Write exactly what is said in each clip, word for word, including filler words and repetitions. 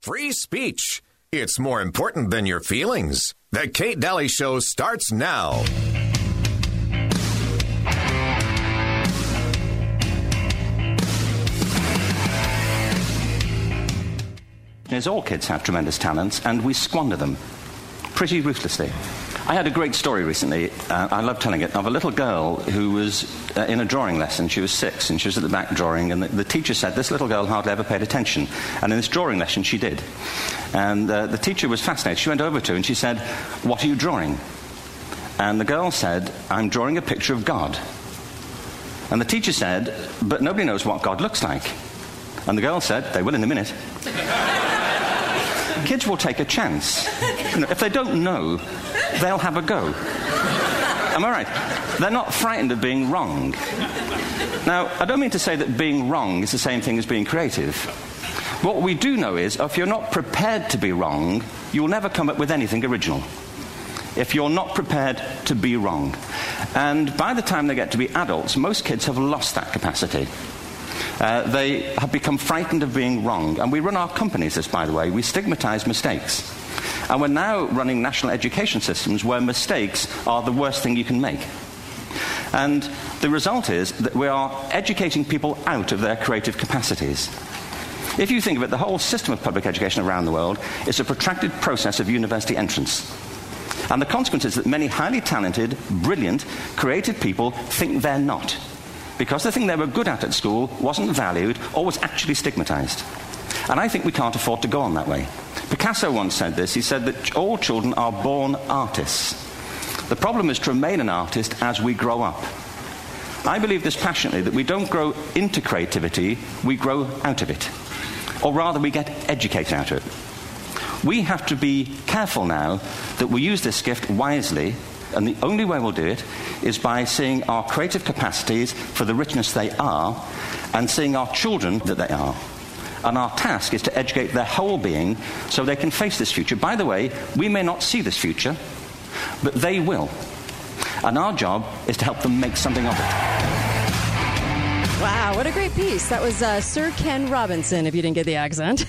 Free speech. It's more important than your feelings. The Kate Daly Show starts now. As all kids have tremendous talents, and we squander them pretty ruthlessly. I had a great story recently, uh, I love telling it, of a little girl who was uh, in a drawing lesson. She was six, and she was at the back drawing, and the, the teacher said this little girl hardly ever paid attention. And in this drawing lesson, she did. And uh, the teacher was fascinated. She went over to her and she said, "What are you drawing?" And the girl said, "I'm drawing a picture of God." And the teacher said, "But nobody knows what God looks like." And the girl said, "They will in a minute." Kids will take a chance. You know, if they don't know, they'll have a go. Am I right? They're not frightened of being wrong. Now, I don't mean to say that being wrong is the same thing as being creative. What we do know is, if you're not prepared to be wrong, you'll never come up with anything original. If you're not prepared to be wrong. And by the time they get to be adults, most kids have lost that capacity. Uh, they have become frightened of being wrong. And we run our companies this, by the way. We stigmatize mistakes. And we're now running national education systems where mistakes are the worst thing you can make. And the result is that we are educating people out of their creative capacities. If you think of it, the whole system of public education around the world is a protracted process of university entrance. And the consequence is that many highly talented, brilliant, creative people think they're not, because the thing they were good at at school wasn't valued or was actually stigmatized. And I think we can't afford to go on that way. Picasso once said this. He said that all children are born artists. The problem is to remain an artist as we grow up. I believe this passionately, that we don't grow into creativity, we grow out of it. Or rather, we get educated out of it. We have to be careful now that we use this gift wisely. And the only way we'll do it is by seeing our creative capacities for the richness they are and seeing our children that they are. And our task is to educate their whole being so they can face this future. By the way, we may not see this future, but they will. And our job is to help them make something of it. Wow, what a great piece. That was uh, Sir Ken Robinson, if you didn't get the accent.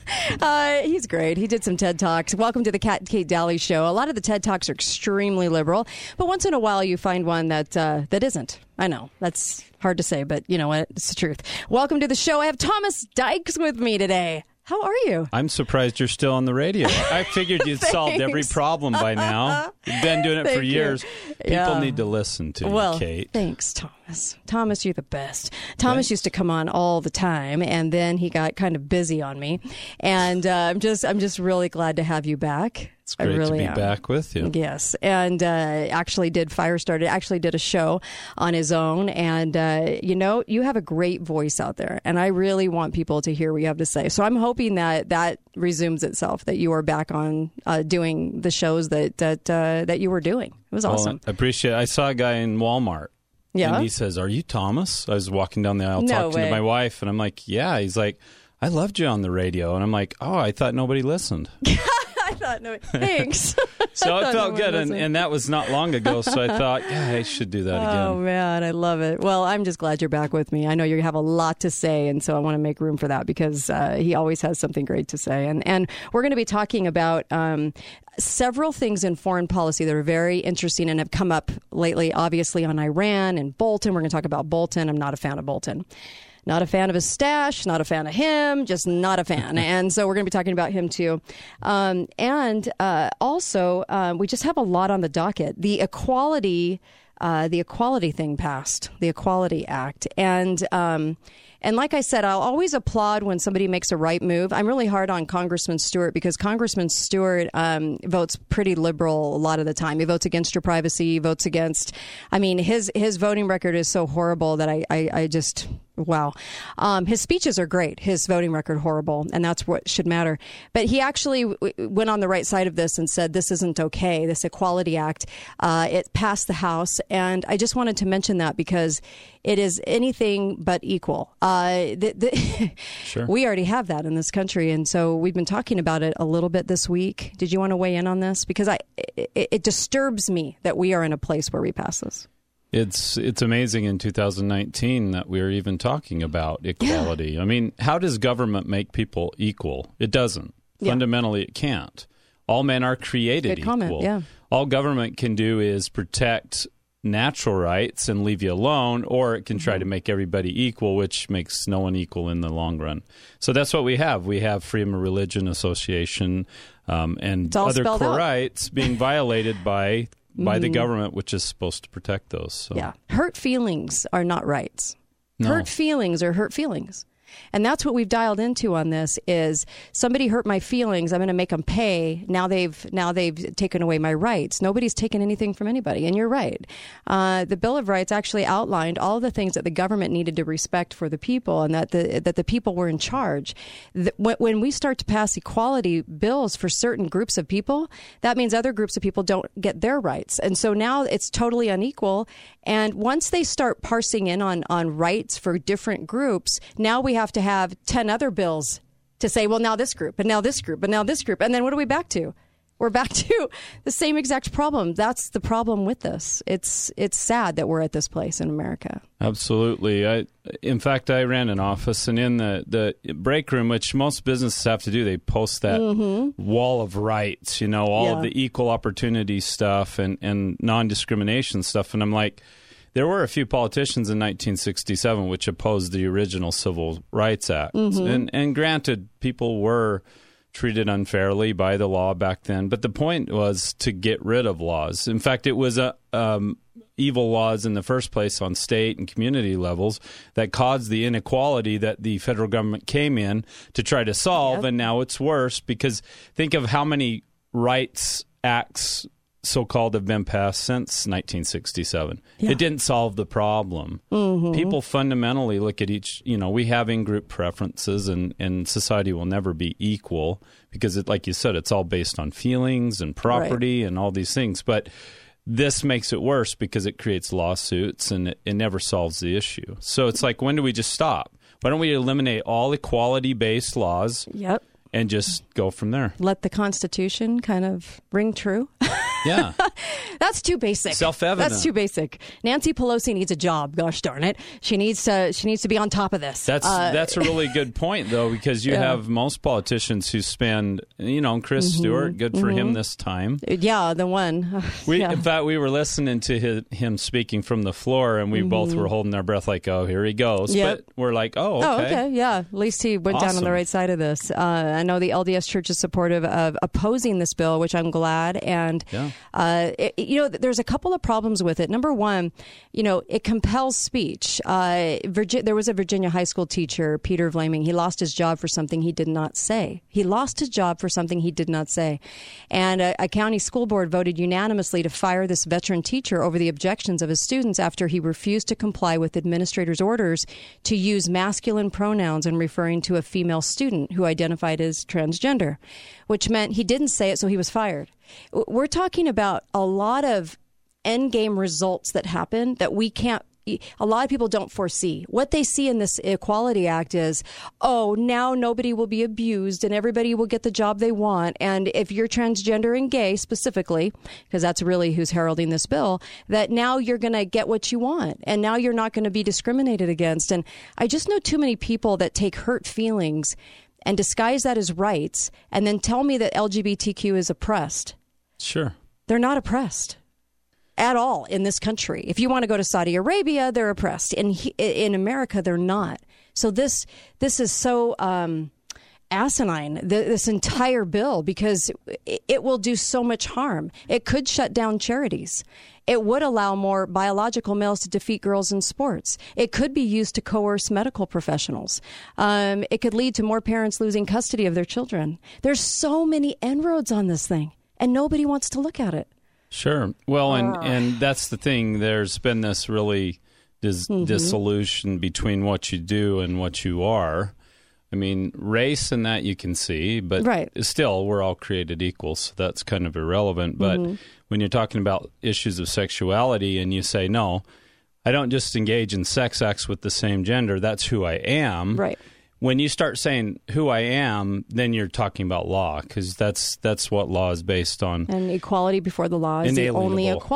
uh, he's great. He did some TED Talks. Welcome to the Kat, Kate Daly Show. A lot of the TED Talks are extremely liberal, but once in a while you find one that uh, that isn't. I know, that's hard to say, but you know what? It's the truth. Welcome to the show. I have Thomas Dykes with me today. How are you? I'm surprised you're still on the radio. I figured you'd solved every problem by now. You've been doing it for years. You. People yeah. need to listen to well, you, Kate. Thanks, Thomas. Thomas, you're the best. Thomas okay. used to come on all the time, and then he got kind of busy on me. And uh, I'm just, I'm just really glad to have you back. It's great I really to be am. back with you. Yes, and uh, actually did Firestarter, actually did a show on his own, and uh, you know, you have a great voice out there, and I really want people to hear what you have to say. So I'm hoping that that resumes itself, that you are back on uh, doing the shows that that uh, that you were doing. It was awesome. Well, I appreciate it. I saw a guy in Walmart. Yeah. And he saes, "Are you Thomas?" I was walking down the aisle no talking way. to my wife, and I'm like, "Yeah." He's like, "I loved you on the radio." And I'm like, "Oh, I thought nobody listened." I thought, no, thanks. So I it felt good, and, and that was not long ago, so I thought, yeah, I should do that again. Oh, man, I love it. Well, I'm just glad you're back with me. I know you have a lot to say, and so I want to make room for that because uh, he always has something great to say. And, and we're going to be talking about um, several things in foreign policy that are very interesting and have come up lately, obviously, on Iran and Bolton. We're going to talk about Bolton. I'm not a fan of Bolton. Not a fan of his stash, not a fan of him, just not a fan. And so we're going to be talking about him, too. Um, and uh, also, uh, we just have a lot on the docket. The equality, uh, the equality thing passed, the Equality Act. And um, and like I said, I'll always applaud when somebody makes a right move. I'm really hard on Congressman Stewart because Congressman Stewart um, votes pretty liberal a lot of the time. He votes against your privacy, he votes against, I mean, his his voting record is so horrible that I, I, I just... Wow. Um, his speeches are great. His voting record, horrible. And that's what should matter. But he actually w- went on the right side of this and said, this isn't okay. This Equality Act, uh, it passed the House. And I just wanted to mention that because it is anything but equal. Uh, the, the sure. We already have that in this country. And so we've been talking about it a little bit this week. Did you want to weigh in on this? Because I, it, it disturbs me that we are in a place where we pass this. It's it's amazing in two thousand nineteen that we're even talking about equality. Yeah. I mean, how does government make people equal? It doesn't. Yeah. Fundamentally, it can't. All men are created Good comment, equal. yeah. All government can do is protect natural rights and leave you alone, or it can try to make everybody equal, which makes no one equal in the long run. So that's what we have. We have freedom of religion, association, um, and other core out. rights being violated by by mm. the government, which is supposed to protect those. So. Yeah. Hurt feelings are not rights. No. Hurt feelings are hurt feelings. And that's what we've dialed into on this is somebody hurt my feelings. I'm going to make them pay. Now they've now they've taken away my rights. Nobody's taken anything from anybody. And you're right. Uh, the Bill of Rights actually outlined all the things that the government needed to respect for the people and that the that the people were in charge. The, when, when we start to pass equality bills for certain groups of people, that means other groups of people don't get their rights. And so now it's totally unequal. And once they start parsing in on, on rights for different groups, now we have to have ten other bills to say, well, now this group, and now this group, and now this group. And then what are we back to? We're back to the same exact problem. That's the problem with this. It's it's sad that we're at this place in America. Absolutely. I, in fact, I ran an office, and in the, the break room, which most businesses have to do, they post that mm-hmm. wall of rights, you know, all yeah. of the equal opportunity stuff and, and non-discrimination stuff. And I'm like, there were a few politicians in nineteen sixty-seven which opposed the original Civil Rights Act. Mm-hmm. And, and granted, people were treated unfairly by the law back then. But the point was to get rid of laws. In fact, it was a, um, evil laws in the first place on state and community levels that caused the inequality that the federal government came in to try to solve. Yep. And now it's worse because think of how many rights acts so-called have been passed since nineteen sixty-seven. Yeah. It didn't solve the problem. Mm-hmm. People fundamentally look at each, you know, we have in-group preferences and, and society will never be equal because, it, like you said, it's all based on feelings and property right. and all these things. But this makes it worse because it creates lawsuits and it, it never solves the issue. So it's like, when do we just stop? Why don't we eliminate all equality-based laws yep. and just go from there? Let the Constitution kind of ring true. Yeah. That's too basic. Self-evident. That's too basic. Nancy Pelosi needs a job, gosh darn it. She needs to, she needs to be on top of this. That's uh, that's a really good point, though, because you yeah. have most politicians who spend, you know, Chris mm-hmm. Stewart, good for mm-hmm. him this time. Yeah, the one. we, yeah. In fact, we were listening to his, him speaking from the floor, and we mm-hmm. both were holding our breath like, oh, here he goes. Yep. But we're like, oh, okay. Oh, okay, yeah. At least he went awesome. down on the right side of this. Uh, I know the L D S Church is supportive of opposing this bill, which I'm glad. And, yeah. uh, it, you know, there's a couple of problems with it. Number one, you know, it compels speech. Uh, Virgi- there was a Virginia high school teacher, Peter Vlaming. He lost his job for something he did not say. He lost his job for something he did not say. And a, a county school board voted unanimously to fire this veteran teacher over the objections of his students after he refused to comply with administrators' orders to use masculine pronouns when referring to a female student who identified as transgender, which meant he didn't say it, so he was fired. We're talking about a lot of endgame results that happen that we can't, a lot of people don't foresee. What they see in this Equality Act is, oh, now nobody will be abused and everybody will get the job they want. And if you're transgender and gay specifically, because that's really who's heralding this bill, that now you're going to get what you want and now you're not going to be discriminated against. And I just know too many people that take hurt feelings and disguise that as rights and then tell me that L G B T Q is oppressed. Sure. They're not oppressed at all in this country. If you want to go to Saudi Arabia, they're oppressed. In in America, they're not. So this this is so um, asinine, the, this entire bill, because it, it will do so much harm. It could shut down charities. It would allow more biological males to defeat girls in sports. It could be used to coerce medical professionals. Um, it could lead to more parents losing custody of their children. There's so many inroads on this thing, and nobody wants to look at it. Sure. Well, and, and that's the thing. There's been this really dis- mm-hmm. dissolution between what you do and what you are. I mean, race and that you can see, but right. still, we're all created equal, so that's kind of irrelevant. But mm-hmm. when you're talking about issues of sexuality and you say, no, I don't just engage in sex acts with the same gender, that's who I am. Right. When you start saying who I am, then you're talking about law, because that's that's what law is based on. And equality before the law is the only equality.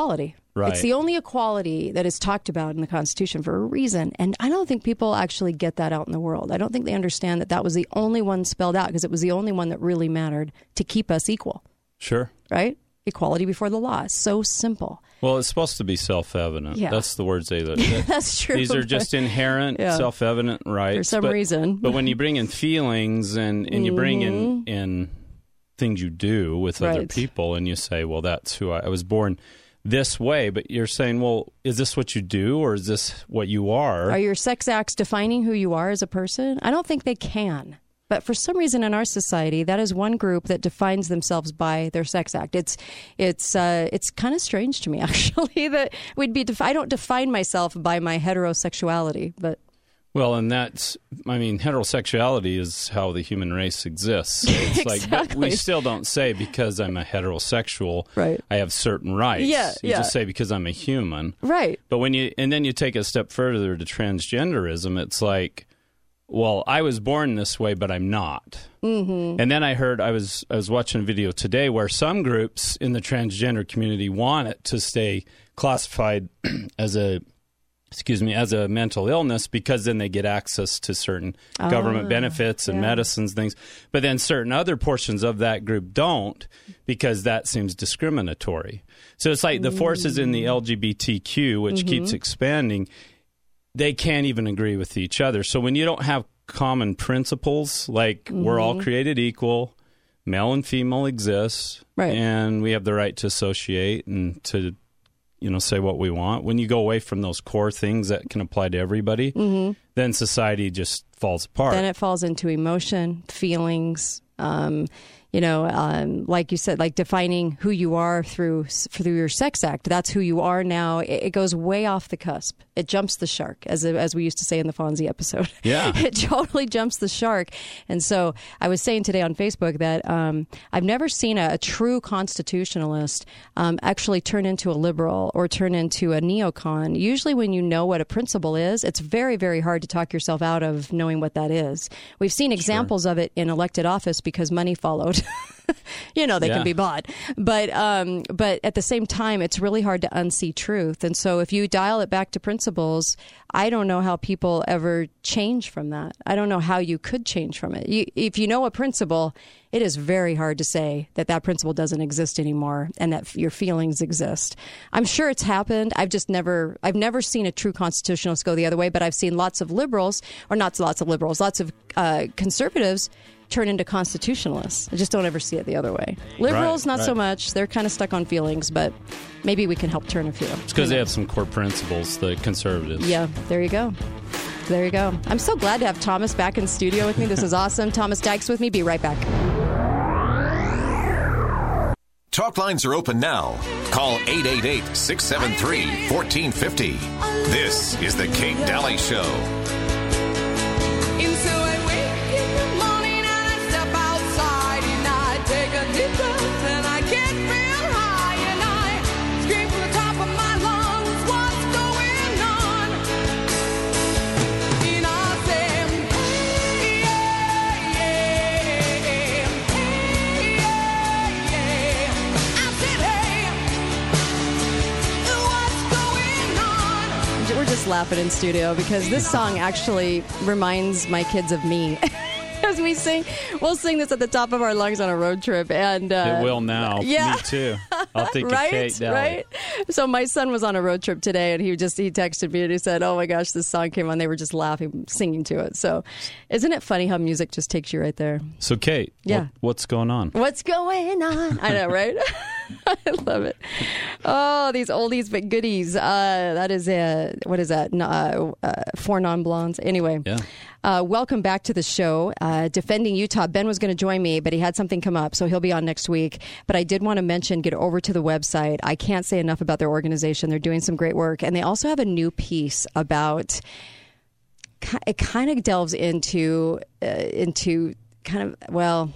Right. It's the only equality that is talked about in the Constitution for a reason. And I don't think people actually get that out in the world. I don't think they understand that that was the only one spelled out because it was the only one that really mattered to keep us equal. Sure. Right? Equality before the law. So simple. Well, it's supposed to be self-evident. Yeah. That's the words they. That, That's true. These are just inherent, yeah. self-evident rights. For some but, reason. But when you bring in feelings and, and you bring in, in things you do with other Right. people and you say, well, that's who I, I was born this way, but you're saying, well, is this what you do or is this what you are? Are your sex acts defining who you are as a person? I don't think they can. But for some reason in our society, that is one group that defines themselves by their sex act. It's it's uh, it's kind of strange to me, actually, that we'd be. Def- I don't define myself by my heterosexuality, but. Well, and that's, I mean, heterosexuality is how the human race exists. So it's Exactly. like, but we still don't say because I'm a heterosexual, Right. I have certain rights. Yeah, you yeah. just say because I'm a human. Right. But when you, and then you take a step further to transgenderism, it's like, well, I was born this way, but I'm not. Mm-hmm. And then I heard, I was, I was watching a video today where some groups in the transgender community want it to stay classified as a, excuse me, as a mental illness because then they get access to certain Oh, government benefits and yeah. medicines, things. But then certain other portions of that group don't because that seems discriminatory. So it's like the forces in the L G B T Q, which Mm-hmm. keeps expanding, they can't even agree with each other. So when you don't have common principles, like Mm-hmm. we're all created equal, male and female exist, Right. and we have the right to associate and to, you know, say what we want. When you go away from those core things that can apply to everybody, Mm-hmm. then society just falls apart. Then it falls into emotion, feelings, um, you know, um, like you said, like defining who you are through through your sex act. That's who you are now. It, it goes way off the cusp. It jumps the shark, as as we used to say in the Fonzie episode. Yeah. It totally jumps the shark. And so I was saying today on Facebook that um, I've never seen a, a true constitutionalist um, actually turn into a liberal or turn into a neocon. Usually when you know what a principle is, it's very, very hard to talk yourself out of knowing what that is. We've seen examples of it in elected office because money followed. You know, they Yeah. can be bought. But um, but at the same time, it's really hard to unsee truth. And so if you dial it back to principles, I don't know how people ever change from that. I don't know how you could change from it. You, if you know a principle, it is very hard to say that that principle doesn't exist anymore and that your feelings exist. I'm sure it's happened. I've just never, I've never seen a true constitutionalist go the other way, but I've seen lots of liberals, or not lots of liberals, lots of uh, conservatives turn into constitutionalists. I just don't ever see it the other way. Liberals, Right, not so right. much. They're kind of stuck on feelings, but maybe we can help turn a few. It's because they have some core principles, the conservatives. Yeah, there you go. There you go. I'm so glad to have Thomas back in studio with me. This is awesome. Thomas Dykes with me. Be right back. Talk lines are open now. Call eight eight eight, six seven three, one four five zero. This is the Kate Daly Show. And so I wake in the morning and I step outside and I take a deep breath and I get real high and I scream from the top of my lungs, what's going on? And I say, hey, yeah, yeah, hey, yeah, yeah. I said, hey, what's going on? We're just laughing in studio because this song actually reminds my kids of me. As we sing, we'll sing this at the top of our lungs on a road trip, and uh, It will now. Yeah. Me too. I'll think right, of Kate Daly. right. So my son was on a road trip today, and he just he texted me and he said, "Oh my gosh, this song came on." They were just laughing, singing to it. So, isn't it funny how music just takes you right there? So, Kate, Yeah. what, what's going on? What's going on? I know, right? I love it. Oh, these oldies but goodies. Uh, that is a, what is that? N- Uh, uh, four non-blondes. Anyway, Yeah. uh, welcome back to the show. Uh, Defending Utah. Ben was going to join me, but he had something come up, so he'll be on next week. But I did want to mention, get over to the website. I can't say enough about their organization. They're doing some great work, and they also have a new piece about. It kind of delves into uh, into kind of well.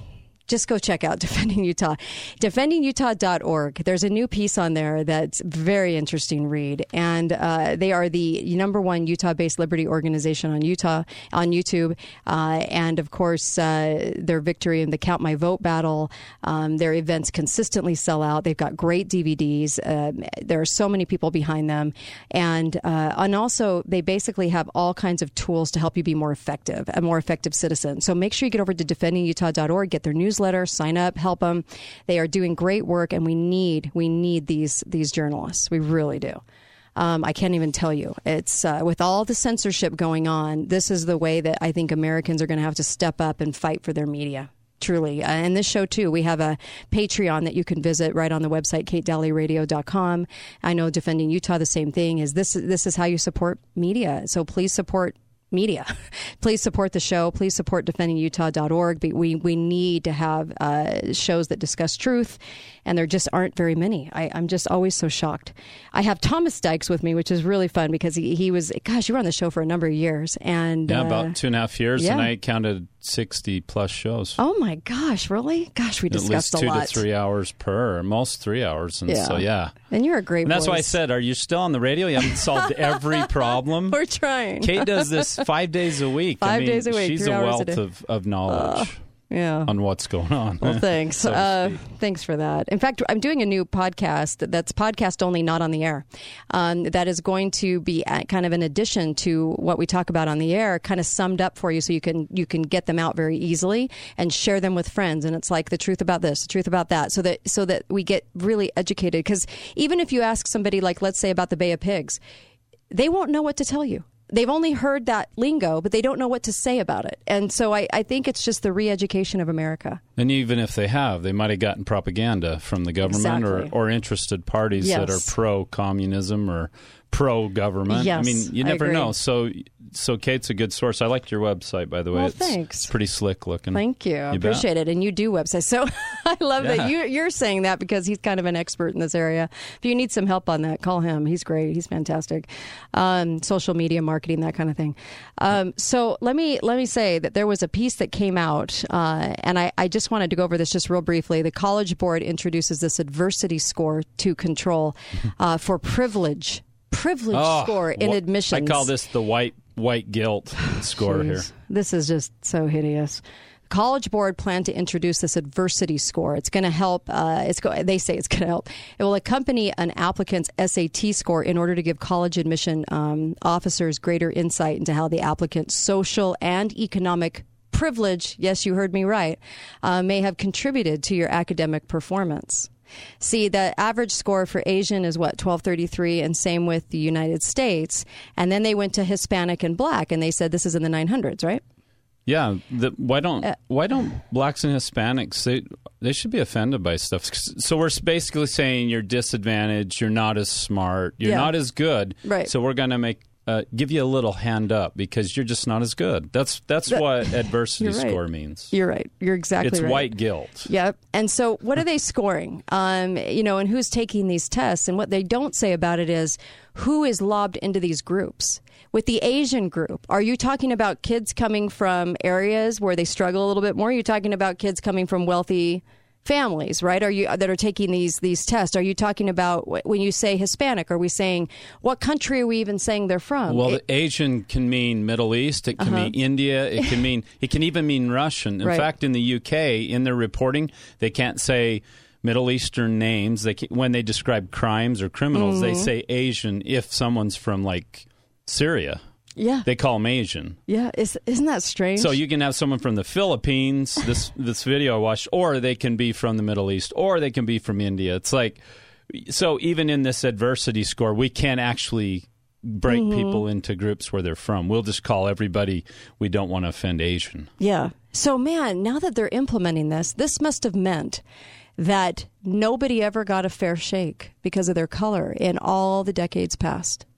just go check out Defending Utah. defending utah dot org. There's a new piece on there that's very interesting read. And uh, they are the number one Utah-based liberty organization on Utah, on YouTube. Uh, and, of course, uh, their victory in the Count My Vote battle. Um, their events consistently sell out. They've got great D V Ds. Uh, there are so many people behind them. And, uh, and also, they basically have all kinds of tools to help you be more effective, a more effective citizen. So make sure you get over to defending utah dot org, get their news newsletter, sign up, help them. They are doing great work, and we need we need these these journalists. We really do. Um, I can't even tell you. It's uh, with all the censorship going on, this is the way that I think Americans are going to have to step up and fight for their media. Truly. Uh, and this show, too, we have a Patreon that you can visit right on the website, kate daly radio dot com. I know Defending Utah, the same thing, is this, this is how you support media. So please support media. Please support the show. Please support defending utah dot org. We we need to have uh, shows that discuss truth, and there just aren't very many. I, I'm just always so shocked. I have Thomas Dykes with me, which is really fun because he, he was, gosh, you were on the show for a number of years. and Yeah, uh, about two and a half years, yeah. and I counted sixty plus shows. Oh my gosh, really? Gosh, we discussed At least two a lot. to three hours per, most three hours. And Yeah. so, yeah. And you're a great And that's voice. why I said, are you still on the radio? You haven't solved every problem. We're trying. Kate does this five days a week. Five I mean, days a week, She's three a hours a wealth day. of, of knowledge Yeah. on what's going on. Well, thanks. so to uh, speak. thanks for that. In fact, I'm doing a new podcast that's podcast only, not on the air. Um, that is going to be at kind of an addition to what we talk about on the air, kind of summed up for you, so you can you can get them out very easily and share them with friends. And it's like the truth about this, the truth about that, so that so that we get really educated. Because even if you ask somebody, like let's say about the Bay of Pigs, they won't know what to tell you. They've only heard that lingo, but they don't know what to say about it. And so I, I think it's just the re-education of America. And even if they have, they might have gotten propaganda from the government Exactly. or, or interested parties that are Yes. pro-communism or pro-government. I Yes, mean, you I never agree. know. So so Kate's a good source. I liked your website, by the way. Well, it's, thanks. It's pretty slick looking. Thank you. I You bet. appreciate it. And you do websites. So I love Yeah. that you, you're saying that because he's kind of an expert in this area. If you need some help on that, call him. He's great. He's fantastic. Um, social media marketing, that kind of thing. Um, so let me let me say that there was a piece that came out, uh, and I, I just wanted to go over this just real briefly. The College Board introduces this adversity score to control uh, for privilege. Privilege Oh, score in wh- admissions. I call this the white white guilt score here. Jeez. This is just so hideous. College Board plan to introduce this adversity score. It's going to help. Uh, it's go, They say it's going to help. It will accompany an applicant's S A T score in order to give college admission um, officers greater insight into how the applicant's social and economic privilege, yes, you heard me right, uh, may have contributed to your academic performance. See, the average score for Asian is what, twelve thirty-three, and same with the United States. And then they went to Hispanic and Black, and they said this is in the nine hundreds, right? Yeah, the, why don't Uh, why don't blacks and Hispanics they they should be offended by stuff? So we're basically saying you're disadvantaged, you're not as smart, you're Yeah. not as good, Right. So we're going to make uh, give you a little hand up because you're just not as good. That's that's That- what adversity You're right. score means. You're right. You're exactly It's right. white guilt. Yep. And so what are they scoring? Um, you know, and who's taking these tests? And what they don't say about it is who is lobbed into these groups. With the Asian group, are you talking about kids coming from areas where they struggle a little bit more? Are you talking about kids coming from wealthy families, right? Are you that are taking these these tests? Are you talking about wh- when you say Hispanic? Are we saying what country are we even saying they're from? Well, It- the Asian can mean Middle East. It can Uh-huh. mean India. It can mean it can even mean Russian. In Right. fact, in the U K, in their reporting, they can't say Middle Eastern names. They can, when they describe crimes or criminals, they Mm-hmm. say Asian if someone's from like Syria. yeah, They call them Asian. yeah. Is, isn't that strange? So you can have someone from the Philippines. This this video I watched, or they can be from the Middle East, or they can be from India. It's like so. Even in this adversity score, we can't actually break Mm-hmm. people into groups where they're from. We'll just call everybody we don't want to offend Asian. Yeah. So, man, now that they're implementing this, this must have meant that nobody ever got a fair shake because of their color in all the decades past.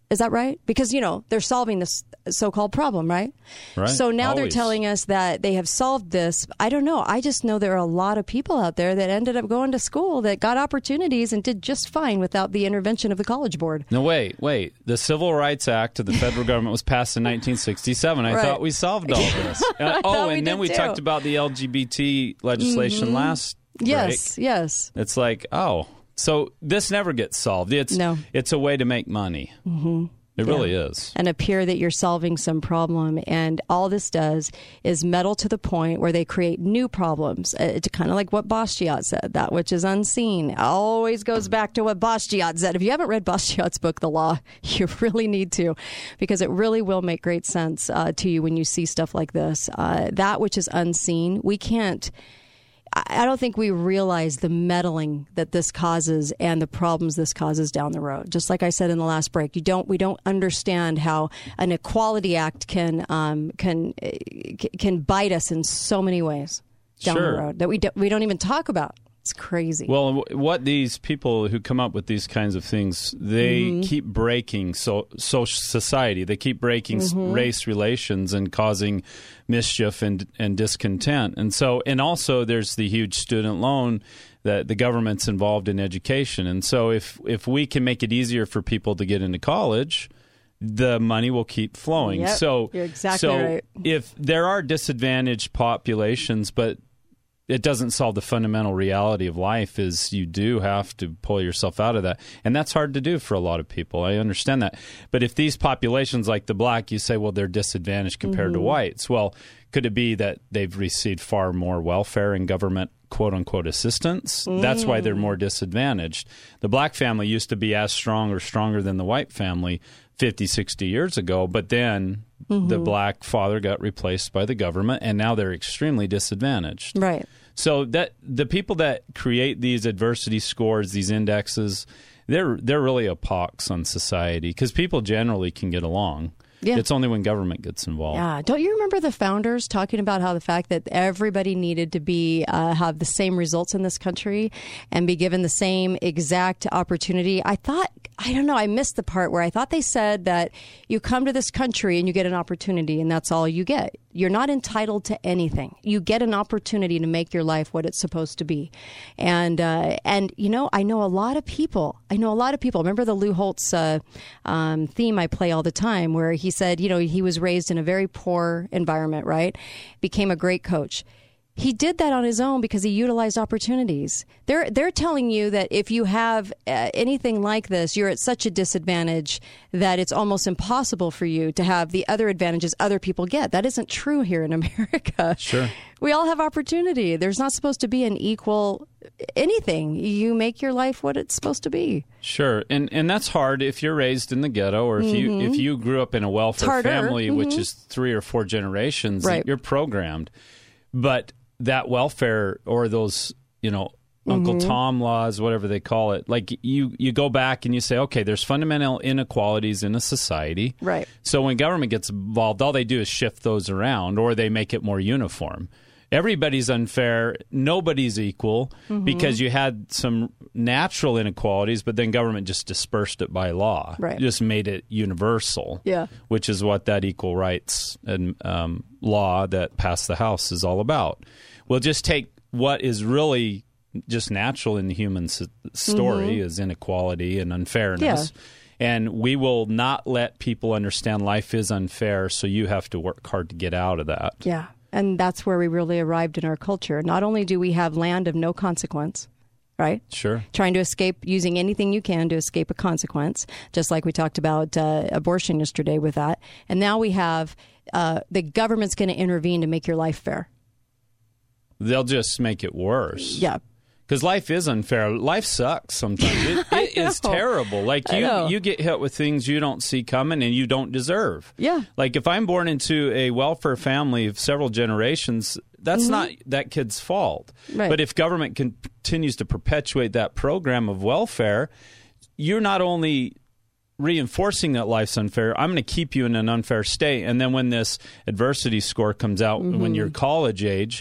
Is that right? Because, you know, they're solving this so-called problem, right? Right. So now Always. they're telling us that they have solved this. I don't know. I just know there are a lot of people out there that ended up going to school that got opportunities and did just fine without the intervention of the College Board. No, wait, wait. The Civil Rights Act of the federal government was passed in nineteen sixty-seven. I Right. thought we solved all this. Uh, oh, thought we and then did we too. talked about the L G B T legislation mm-hmm. last Yes, break. yes. It's like, oh, so this never gets solved. It's No. It's a way to make money. Mm-hmm. It really Yeah. is. And appear that you're solving some problem. And all this does is meddle to the point where they create new problems. Uh, It's kind of like what Basquiat said, that which is unseen always goes back to what Basquiat said. If you haven't read Basquiat's book, The Law, you really need to, because it really will make great sense uh, to you when you see stuff like this. Uh, that which is unseen, we can't. I don't think we realize the meddling that this causes and the problems this causes down the road. Just like I said in the last break, you don't we don't understand how an Equality Act can um, can can bite us in so many ways down Sure. the road that we don't, we don't even talk about. It's crazy. Well, what these people who come up with these kinds of things, they Mm-hmm. keep breaking so, social society. They keep breaking s Mm-hmm. race relations and causing mischief and and discontent. And so, and also, there's the huge student loan that the government's involved in education. And so, if if we can make it easier for people to get into college, the money will keep flowing. Yep, so, you're exactly so right. if there are disadvantaged populations, but it doesn't solve the fundamental reality of life, is you do have to pull yourself out of that. And that's hard to do for a lot of people. I understand that. But if these populations like the black, you say, well, they're disadvantaged compared Mm-hmm. to whites. Well, could it be that they've received far more welfare and government quote-unquote assistance? Mm. That's why they're more disadvantaged. The black family used to be as strong or stronger than the white family fifty, sixty years ago, but then Mm-hmm. the black father got replaced by the government, and now they're extremely disadvantaged. Right. So that the people that create these adversity scores, these indexes, they're they're really a pox on society, because people generally can get along. Yeah. It's only when government gets involved. Yeah. Don't you remember the founders talking about how the fact that everybody needed to be uh, have the same results in this country and be given the same exact opportunity? I thought, I don't know, I missed the part where I thought they said that you come to this country and you get an opportunity and that's all you get. You're not entitled to anything. You get an opportunity to make your life what it's supposed to be. And, uh, and you know, I know a lot of people. I know a lot of people. Remember the Lou Holtz uh, um, theme I play all the time, where he said, you know, he was raised in a very poor environment, right? Became a great coach. He did that on his own because he utilized opportunities. They're they're telling you that if you have uh, anything like this, you're at such a disadvantage that it's almost impossible for you to have the other advantages other people get. That isn't true here in America. Sure. We all have opportunity. There's not supposed to be an equal anything. You make your life what it's supposed to be. Sure, and and that's hard if you're raised in the ghetto, or if you if you grew up in a welfare harder. family, which is three or four generations. Right. You're programmed, but that welfare, or those, you know, Uncle Tom laws, whatever they call it, like you you go back and you say, okay, there's fundamental inequalities in a society. Right. So when government gets involved, all they do is shift those around, or they make it more uniform. Everybody's unfair. Nobody's equal, because you had some natural inequalities, but then government just dispersed it by law. Right. Just made it universal. Yeah. Which is what that equal rights and um, law that passed the House is all about. We'll just take what is really just natural in the human s- story is inequality and unfairness. Yeah. And we will not let people understand life is unfair, so you have to work hard to get out of that. Yeah. And that's where we really arrived in our culture. Not only do we have land of no consequence, right? Sure. Trying to escape, using anything you can to escape a consequence, just like we talked about uh, abortion yesterday with that. And now we have uh, the government's going to intervene to make your life fair. They'll just make it worse. Yeah. Because life is unfair. Life sucks sometimes. It, it is know. terrible. Like I know. you, you get hit with things you don't see coming and you don't deserve. Yeah. Like if I'm born into a welfare family of several generations, that's not that kid's fault. Right. But if government continues to perpetuate that program of welfare, you're not only reinforcing that life's unfair, I'm going to keep you in an unfair state. And then when this adversity score comes out when you're college age,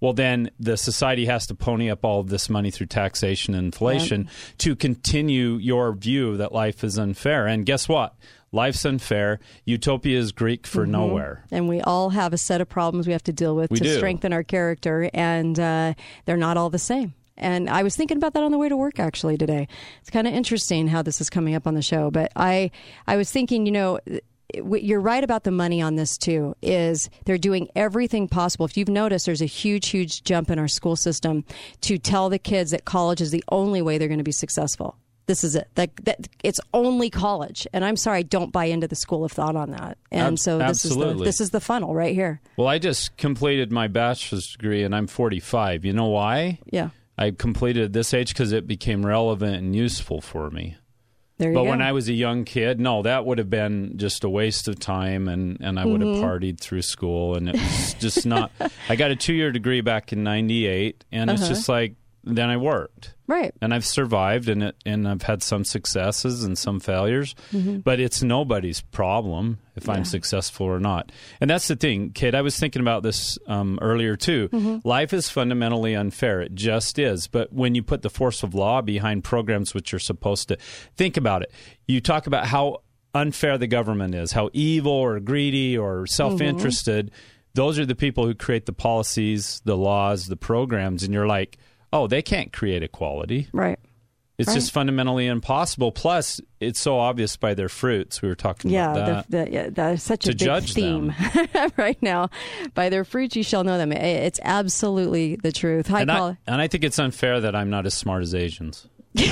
well, then the society has to pony up all of this money through taxation and inflation yeah. to continue your view that life is unfair. And guess what? Life's unfair. Utopia is Greek for mm-hmm. nowhere. And we all have a set of problems we have to deal with we to do. strengthen our character, and uh, they're not all the same. And I was thinking about that on the way to work, actually, today. It's kind of interesting how this is coming up on the show. But I, I was thinking, you know, you're right about the money on this, too, is they're doing everything possible. If you've noticed, there's a huge, huge jump in our school system to tell the kids that college is the only way they're going to be successful. This is it. That, that it's only college, and I'm sorry, I don't buy into the school of thought on that. And Ab- so this absolutely. is the this is the funnel right here. Well, I just completed my bachelor's degree, and I'm forty-five. You know why? Yeah, I completed at this age because it became relevant and useful for me. There you but go. when I was a young kid, no, that would have been just a waste of time, and, and I would mm-hmm. have partied through school, and it was just not. I got a two-year degree back in ninety-eight, and uh-huh. it's just like then I worked. Right. And I've survived, and it, and I've had some successes and some failures, mm-hmm. but it's nobody's problem if yeah. I'm successful or not. And that's the thing, Kate, I was thinking about this um, earlier too. Mm-hmm. Life is fundamentally unfair. It just is. But when you put the force of law behind programs which are supposed to, think about it. You talk about how unfair the government is, how evil or greedy or self-interested. Mm-hmm. Those are the people who create the policies, the laws, the programs, and you're like, oh, they can't create equality. Right. It's right. just fundamentally impossible. Plus, it's so obvious by their fruits. We were talking yeah, about that. The, the, yeah, that's such to a big judge theme right now. By their fruits you shall know them. It's absolutely the truth. Hi, and Paul. I, and I think it's unfair that I'm not as smart as Asians.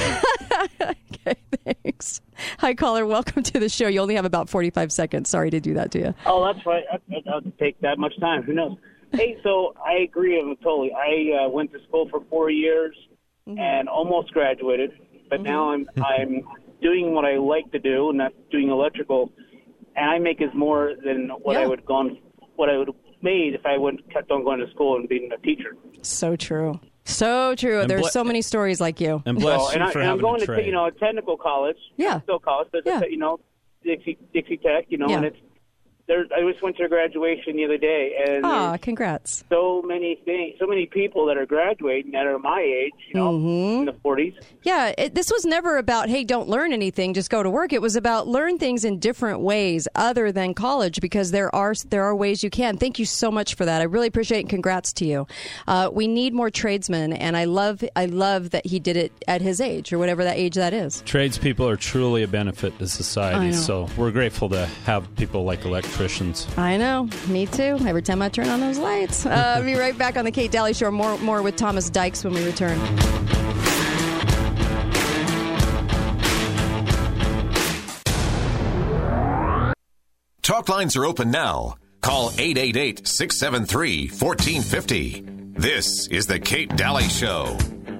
Okay, thanks. Hi, caller. Welcome to the show. You only have about forty-five seconds. Sorry to do that to you. Oh, that's right. I'll take that much time. Who knows? Hey, so I agree with totally. I uh, went to school for four years mm-hmm. and almost graduated, but mm-hmm. now I'm I'm doing what I like to do, and that's doing electrical, and I make as more than what yeah. I would gone what I would have made if I would kept on going to school and being a teacher. So true. So true. And There's ble- so many stories like you. And bless so, you and I, for and having I'm going a to trade. you know a technical college. Yeah. Still college, but yeah. you know Dixie Dixie Tech. You know, yeah. and it's. There, I just went to graduation the other day, and ah, congrats! So many things, so many people that are graduating that are my age, you know, mm-hmm. in the forties. Yeah, it, this was never about, hey, don't learn anything, just go to work. It was about learn things in different ways other than college, because there are there are ways you can. Thank you so much for that. I really appreciate it, and congrats to you. Uh, we need more tradesmen, and I love I love that he did it at his age, or whatever that age that is. Tradespeople are truly a benefit to I society, know. so we're grateful to have people like electricians. I know. Me too. Every time I turn on those lights. Uh, I'll be right back on the Kate Daly Show. More, more with Thomas Dykes when we return. Talk lines are open now. Call eight eight eight, six seven three, one four five zero. This is the Kate Daly Show.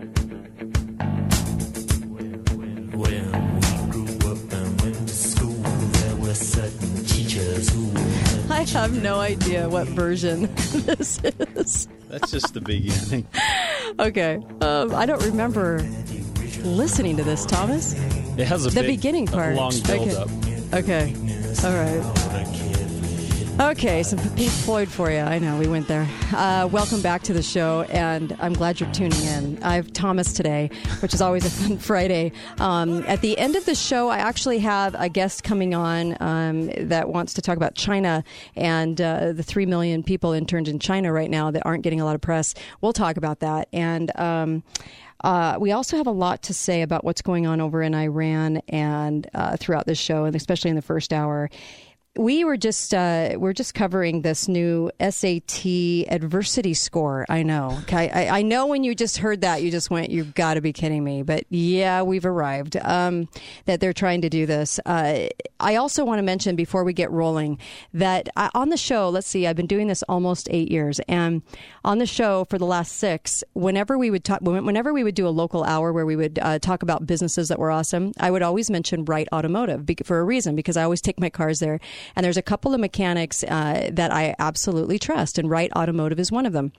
I have no idea what version this is. That's just the beginning. Okay. Um, I don't remember listening to this, Thomas. It has a the big, beginning part. a long build-up. Okay. okay. All right. Okay, some Pink Floyd for you. I know, we went there. Uh, welcome back to the show, and I'm glad you're tuning in. I have Thomas today, which is always a fun Friday. Um, at the end of the show, I actually have a guest coming on um, that wants to talk about China and uh, the three million people interned in China right now that aren't getting a lot of press. We'll talk about that. And um, Uh, we also have a lot to say about what's going on over in Iran and uh, throughout this show, and especially in the first hour. We were just uh, we're just covering this new S A T adversity score. I know. Okay, I, I know when you just heard that, you just went, "You've got to be kidding me!" But yeah, we've arrived. Um, that they're trying to do this. Uh, I also want to mention before we get rolling that I, on the show, let's see, I've been doing this almost eight years, and on the show for the last six, whenever we would talk, whenever we would do a local hour where we would uh, talk about businesses that were awesome, I would always mention Wright Automotive for a reason, because I always take my cars there. And there's a couple of mechanics uh, that I absolutely trust, and Wright Automotive is one of them.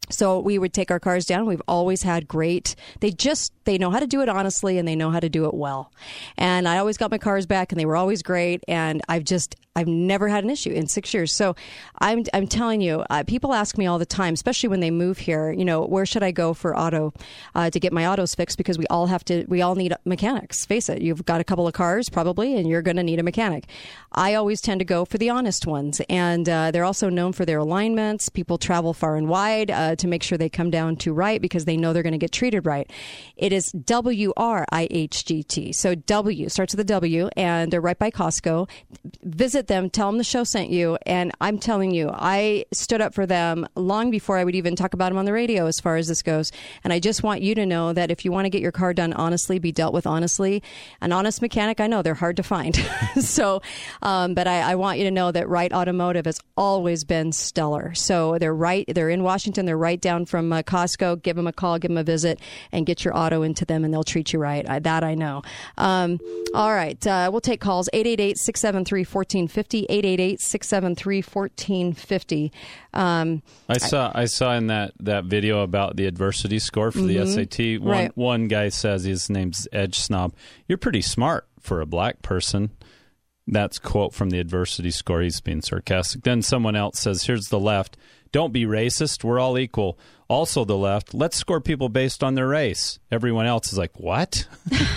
So we would take our cars down. We've always had great, they just, they know how to do it honestly and they know how to do it well. And I always got my cars back and they were always great. And I've just, I've never had an issue in six years. So I'm, I'm telling you, uh, people ask me all the time, especially when they move here, you know, where should I go for auto, uh, to get my autos fixed? Because we all have to, we all need mechanics. Face it, you've got a couple of cars probably, and you're going to need a mechanic. I always tend to go for the honest ones. And uh, they're also known for their alignments. People travel far and wide uh, to make sure they come down to right because they know they're going to get treated right. It is W R I H G T. So W starts with a W, and they're right by Costco. Visit them, tell them the show sent you, and I'm telling you, I stood up for them long before I would even talk about them on the radio as far as this goes. And I just want you to know that if you want to get your car done honestly, be dealt with honestly. An honest mechanic, I know they're hard to find. so, um, but I, I want you to know that Wright Automotive has always been stellar. So they're right, they're in Washington, they're right down from uh, Costco. Give them a call, give them a visit, and get your auto into them, and they'll treat you right. I, that I know. Um, all right, uh, we'll take calls. eight eight eight, six seven three, one four five zero, eight eight eight, six seven three, one four five zero. Um, I saw I saw in that, that video about the adversity score for mm-hmm. the S A T. One, right. one guy says, his name's Edge Snob, you're pretty smart for a black person. That's quote from the adversity score. He's being sarcastic. Then someone else says, here's the left. Don't be racist. We're all equal. Also the left. Let's score people based on their race. Everyone else is like, what?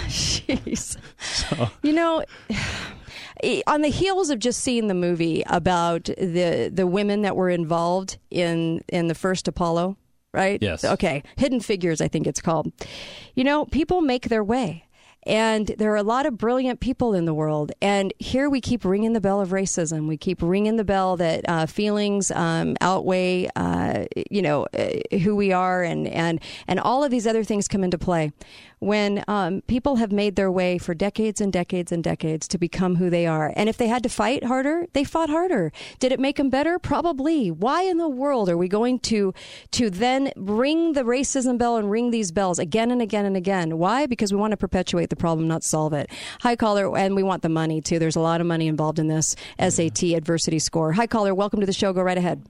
Jeez. So. You know, on the heels of just seeing the movie about the the women that were involved in, in the first Apollo, right? Yes. Okay. Hidden Figures, I think it's called. You know, people make their way. And there are a lot of brilliant people in the world. And here we keep ringing the bell of racism. We keep ringing the bell that uh, feelings um, outweigh, uh, you know, uh, who we are. And, and, and all of these other things come into play. When um, people have made their way for decades and decades and decades to become who they are. And if they had to fight harder, they fought harder. Did it make them better? Probably. Why in the world are we going to to then ring the racism bell and ring these bells again and again and again? Why? Because we want to perpetuate the problem, not solve it. Hi, caller, and we want the money, too. There's a lot of money involved in this S A T adversity score. Hi, caller. Welcome to the show. Go right ahead.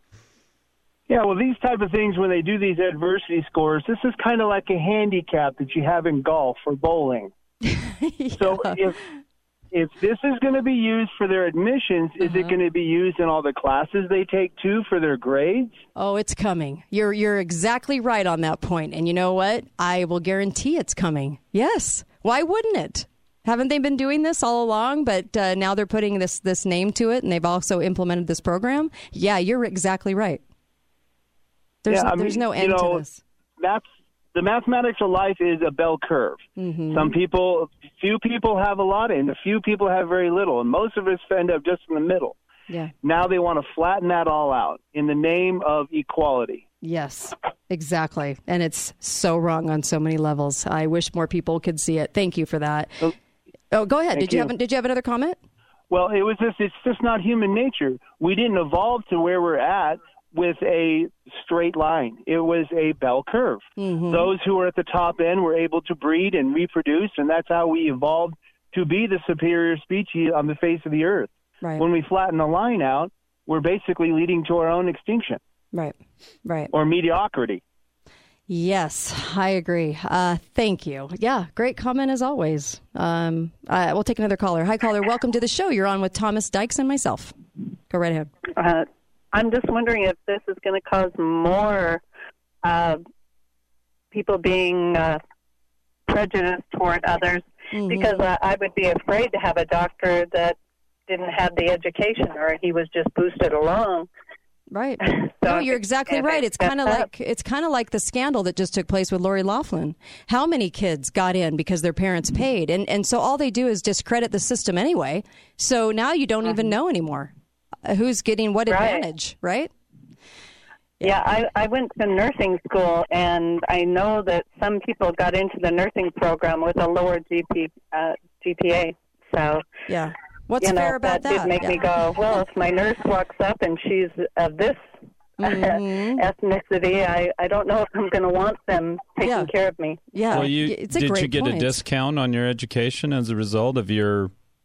Yeah, well, these type of things, when they do these adversity scores, this is kind of like a handicap that you have in golf or bowling. yeah. So if if this is going to be used for their admissions, uh-huh. is it going to be used in all the classes they take, too, for their grades? Oh, it's coming. You're you're exactly right on that point. And you know what? I will guarantee it's coming. Yes. Why wouldn't it? Haven't they been doing this all along? But uh, now they're putting this, this name to it, and they've also implemented this program. Yeah, you're exactly right. There's, yeah, I there's mean, no end you know, to this. That's, the mathematics of life is a bell curve. Mm-hmm. Some people, few people have a lot, and a few people have very little, and most of us end up just in the middle. Yeah. Now they want to flatten that all out in the name of equality. Yes, exactly. And it's so wrong on so many levels. I wish more people could see it. Thank you for that. Oh, oh go ahead. Thank Did you, you. have did you have another comment? Well, it was just it's just not human nature. We didn't evolve to where we're at with a straight line. It was a bell curve. Mm-hmm. Those who were at the top end were able to breed and reproduce, and that's how we evolved to be the superior species on the face of the earth. Right. When we flatten the line out, we're basically leading to our own extinction. Right, right. Or mediocrity. Yes, I agree. Uh, thank you. Yeah, great comment as always. Um, uh, we'll take another caller. Hi, caller. Welcome to the show. You're on with Thomas Dykes and myself. Go right ahead. Uh, I'm just wondering if this is going to cause more uh, people being uh, prejudiced toward others, mm-hmm. because uh, I would be afraid to have a doctor that didn't have the education, or he was just boosted along. Right. so no, you're exactly right. It's kind of like it's kind of like the scandal that just took place with Lori Loughlin. How many kids got in because their parents paid, and and so all they do is discredit the system anyway. So now you don't mm-hmm. even know anymore who's getting what right. advantage, right? Yeah, yeah I, I went to nursing school, and I know that some people got into the nursing program with a lower G P, uh, G P A. So yeah. What's you know, fair about that? That did make yeah. me go, well, if my nurse walks up and she's of this mm-hmm. ethnicity, I, I don't know if I'm going to want them taking yeah. care of me. Yeah, well, you, it's a did great you get point. a discount on your education as a result of your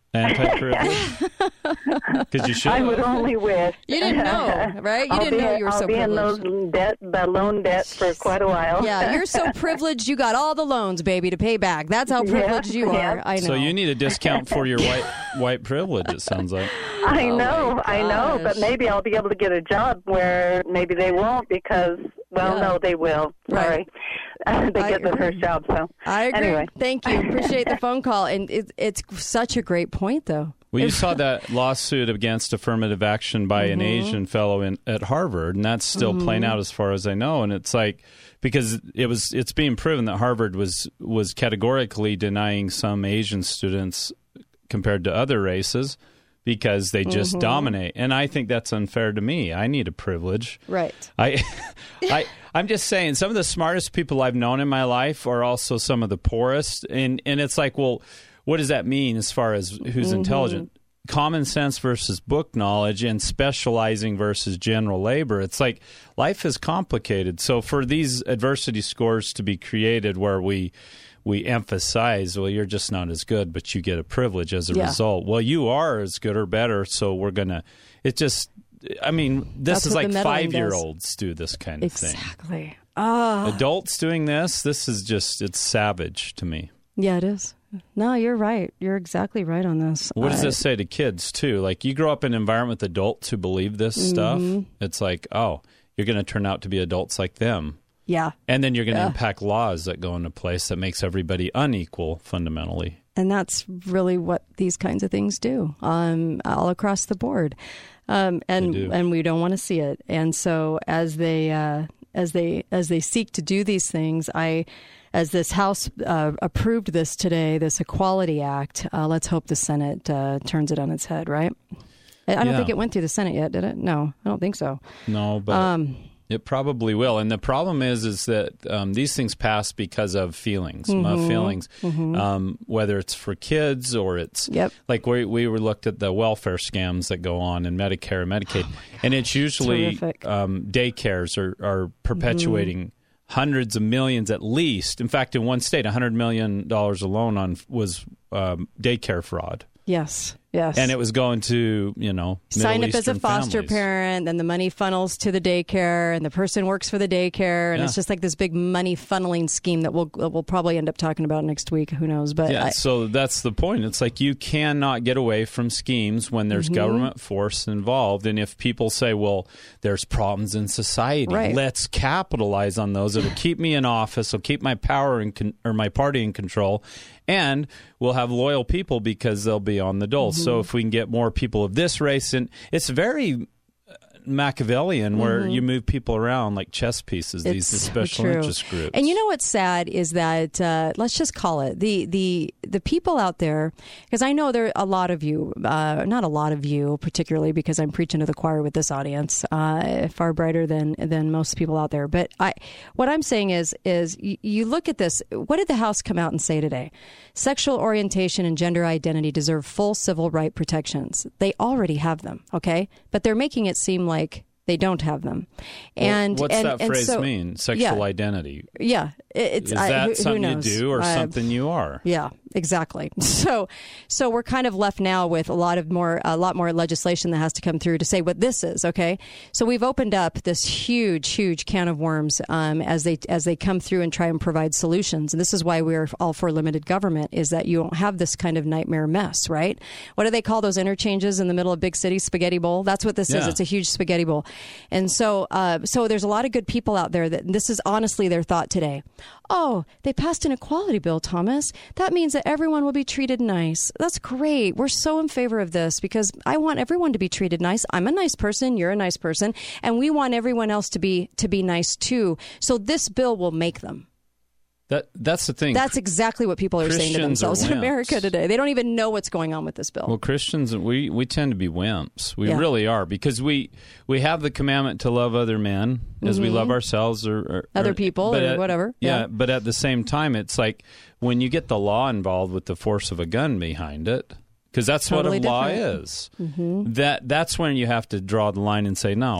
Anti-privilege? Because you should. I would only wish. You didn't know, right? You I'll didn't be, know you were I'll so be in privileged. those debt, the loan debt for quite a while. Yeah, you're so privileged. You got all the loans, baby, to pay back. That's how privileged Yeah, you yeah. are. I know. So you need a discount for your white white privilege, it sounds like. I Oh, know, my I know, but gosh. maybe I'll be able to get a job where maybe they won't because, well, Yeah. no, they will. Sorry. they I get the agree. first job, so. I agree. Anyway. Thank you. Appreciate the phone call. And it, it's such a great point, though. Well, you saw that lawsuit against affirmative action by an Asian fellow in, at Harvard, and that's still playing out as far as I know. And it's like because it was it's being proven that Harvard was was categorically denying some Asian students compared to other races because they just dominate. And I think that's unfair to me. I need a privilege. Right. I, I, I'm just saying, some of the smartest people I've known in my life are also some of the poorest, and and it's like, well, what does that mean as far as who's intelligent? Common sense versus book knowledge, and specializing versus general labor. It's like life is complicated. So for these adversity scores to be created, where we we emphasize, well, you're just not as good, but you get a privilege as a Yeah. result. Well, you are as good or better, so we're gonna. It just. I mean, this That's is what like the meddling five-year-olds do this kind of thing. Exactly. Ah. Adults doing this, this is just, it's savage to me. Yeah, it is. No, you're right. You're exactly right on this. What does I- this say to kids, too? Like, you grow up in an environment with adults who believe this stuff. It's like, oh, you're going to turn out to be adults like them. Yeah. And then you're going to Yeah. impact laws that go into place that makes everybody unequal fundamentally. And that's really what these kinds of things do, um, all across the board. Um, and They do. and we don't want to see it. And so as they uh, as they as they seek to do these things, I as this House uh, approved this today, this Equality Act. Uh, let's hope the Senate uh, turns it on its head. Right? I, I don't Yeah. think it went through the Senate yet, did it? No, I don't think so. No, but Um, it probably will. And the problem is, is that um, these things pass because of feelings, Mm-hmm. uh, feelings, um, whether it's for kids or it's Yep. like we we were looked at the welfare scams that go on in Medicare and Medicaid, and it's usually Terrific. um, daycares are, are perpetuating hundreds of millions at least. In fact, in one state, one hundred million dollars alone on was um, daycare fraud. Yes. Yes. And it was going to, you know, sign Middle up as a Eastern foster families. parent, then the money funnels to the daycare, and the person works for the daycare, and Yeah. it's just like this big money funneling scheme that we'll that we'll probably end up talking about next week. Who knows? But Yeah, I, so that's the point. It's like you cannot get away from schemes when there's Mm-hmm. government force involved. And if people say, well, there's problems in society, Right. let's capitalize on those. It'll keep me in office. It'll keep my power in con- or my party in control. And we'll have loyal people because they'll be on the dole. Mm-hmm. So if we can get more people of this race, and it's very Machiavellian where you move people around like chess pieces, these It's special true. interest groups. And you know what's sad is that uh, let's just call it the the the people out there, because I know there are a lot of you, uh, not a lot of you particularly, because I'm preaching to the choir with this audience, uh, far brighter than than most people out there. But I, what I'm saying is is you, you look at this. What did the House come out and say today? Sexual orientation and gender identity deserve full civil right protections. They already have them, okay, but they're making it seem like they don't have them. And What's and, that and phrase so, mean? Sexual yeah, identity. yeah, it- it's Is I- that who, who something you knows? do or Uh, something you are? Yeah, exactly. So, so we're kind of left now with a lot of more, a lot more legislation that has to come through to say what this is. Okay, so we've opened up this huge, huge can of worms um, as they as they come through and try and provide solutions. And this is why we're all for limited government, is that you don't have this kind of nightmare mess, right? What do they call those interchanges in the middle of big city? Spaghetti bowl. That's what this is. Yeah. It's a huge spaghetti bowl. And so, uh, so there's a lot of good people out there that this is honestly their thought today. Oh, they passed an equality bill, Thomas. That means that everyone will be treated nice. That's great. We're so in favor of this because I want everyone to be treated nice. I'm a nice person. You're a nice person. And we want everyone else to be to be nice too. So this bill will make them. That that's the thing. That's exactly what people are saying to Christians are themselves in wimps. America today. They don't even know what's going on with this bill. Well, Christians, we, we tend to be wimps. We Yeah. really are, because we we have the commandment to love other men as we love ourselves or, or Mm-hmm. Other or- people but or at- whatever. Yeah, Yeah. but at the same time, it's like when you get the law involved with the force of a gun behind it, because that's Totally what a law different. is. Mm-hmm. That that's when you have to draw the line and say no.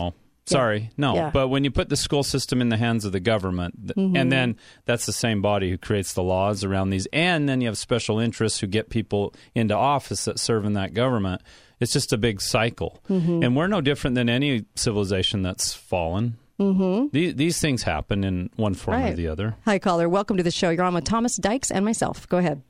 Sorry, no. Yeah. But when you put the school system in the hands of the government, th- Mm-hmm. and then that's the same body who creates the laws around these, and then you have special interests who get people into office that serve in that government, it's just a big cycle. Mm-hmm. And we're no different than any civilization that's fallen. Mm-hmm. These, these things happen in one form Right. or the other. Hi, caller. Welcome to the show. You're on with Thomas Dykes and myself. Go ahead.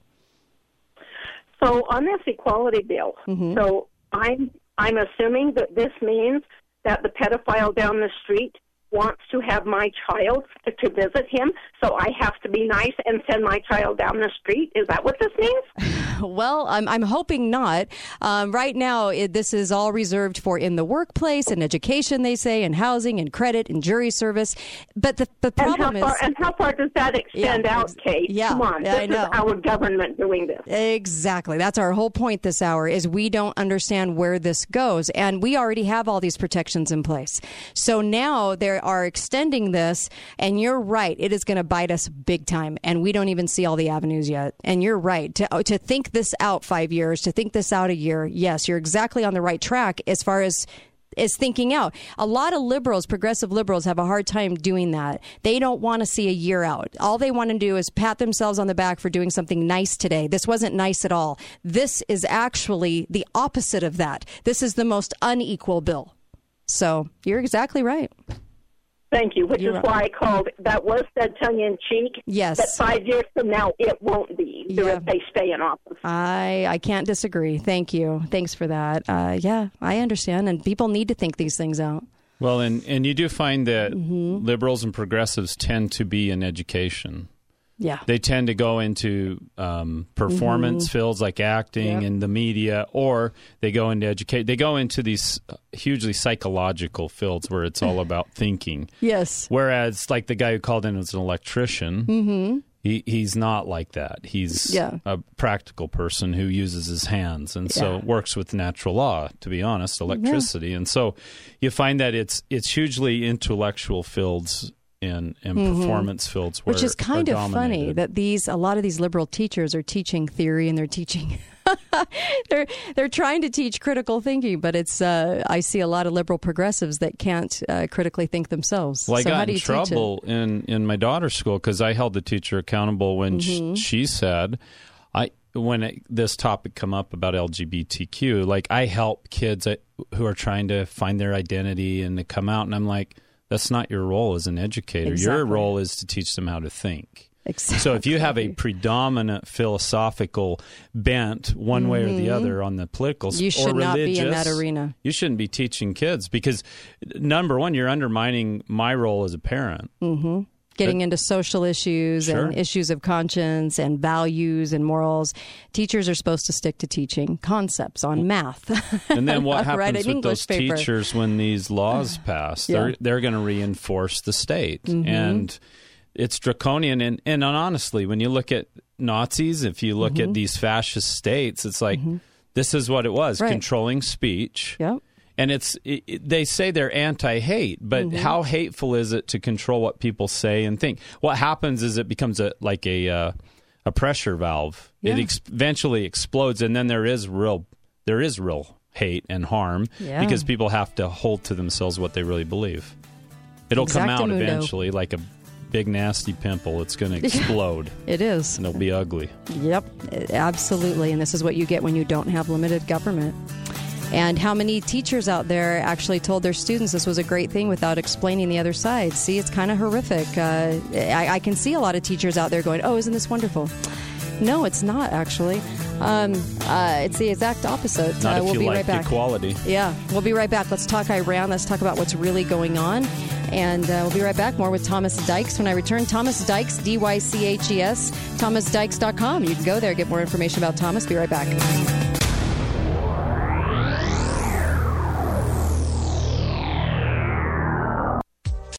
So on this equality bill, Mm-hmm. so I'm I'm assuming that this means that the pedophile down the street wants to have my child to, to visit him, so I have to be nice and send my child down the street. Is that what this means? Well, I'm I'm hoping not. Um, right now, it, this is all reserved for in the workplace and education, they say, and housing and credit and jury service. But the, the And how problem far is... and how far does that extend Yeah, out, ex- Kate? yeah, Come on, yeah, this I is know. our government doing this. Exactly. That's our whole point this hour is we don't understand where this goes. And we already have all these protections in place. So now they are extending this, and you're right. It is going to bite us big time. And we don't even see all the avenues yet. And you're right. To, to think this out five years, to think this out a year, yes, you're exactly on the right track as far as is thinking out. A lot of liberals, progressive liberals, have a hard time doing that. They don't want to see a year out. All they want to do is pat themselves on the back for doing something nice today. This wasn't nice at all. This is actually the opposite of that. This is the most unequal bill. So you're exactly right. Thank you, which You're is right. why I called. That was said tongue-in-cheek. Yes. That five years from now, it won't be Yeah. if they stay in office. I I can't disagree. Thank you. Thanks for that. Uh, yeah, I understand. And people need to think these things out. Well, and, and you do find that Mm-hmm. liberals and progressives tend to be in education. Yeah. They tend to go into um, performance fields like acting Yep. and the media, or they go into educate. They go into these hugely psychological fields where it's all about thinking. Yes. Whereas, like the guy who called in as an electrician, Mm-hmm. he he's not like that. He's Yeah. a practical person who uses his hands, and so Yeah. works with natural law. To be honest, electricity, and so you find that it's it's hugely intellectual fields. In, in performance fields, where Mm-hmm. Which is kind are of funny dominated. that these a lot of these liberal teachers are teaching theory and they're teaching they're they're trying to teach critical thinking, but it's uh, I see a lot of liberal progressives that can't uh, critically think themselves. Well, I so how got do in you teach it? trouble in, in my daughter's school because I held the teacher accountable when Mm-hmm. sh- she said, I when it, this topic come up about L G B T Q, like I help kids uh, who are trying to find their identity and to come out, and I'm like, that's not your role as an educator. Your Exactly. role is to teach them how to think. Exactly. So if you have a predominant philosophical bent one way or the other on the political You or should not be in religious, that arena. You shouldn't be teaching kids because, number one, you're undermining my role as a parent. Mm-hmm. Getting into social issues Sure. and issues of conscience and values and morals. Teachers are supposed to stick to teaching concepts on math. And then what Not write happens an with English those paper. teachers when these laws pass? Yeah. They're they're going to reinforce the state, Mm-hmm. and it's draconian. And, and honestly, when you look at Nazis, if you look Mm-hmm. at these fascist states, it's like this is what it was: Right. controlling speech. Yep. And it's it, it- they say they're anti-hate, but Mm-hmm. how hateful is it to control what people say and think? What happens is it becomes a like a uh, a pressure valve. Yeah. It ex- eventually explodes, and then there is real there is real hate and harm Yeah. because people have to hold to themselves what they really believe. It'll come out Exactamundo. eventually, like a big nasty pimple. It's going to explode, It is. and it'll be ugly. Yep, absolutely. And this is what you get when you don't have limited government. And how many teachers out there actually told their students this was a great thing without explaining the other side? See, it's kind of horrific. Uh, I, I can see a lot of teachers out there going, oh, isn't this wonderful? No, it's not, actually. Um, uh, it's the exact opposite. Not uh, if we'll you be like right back. equality. Yeah, we'll be right back. Let's talk Iran. Let's talk about what's really going on. And uh, we'll be right back. More with Thomas Dykes when I return. Thomas Dykes, D Y C H E S, thomas dykes dot com. You can go there, get more information about Thomas. Be right back.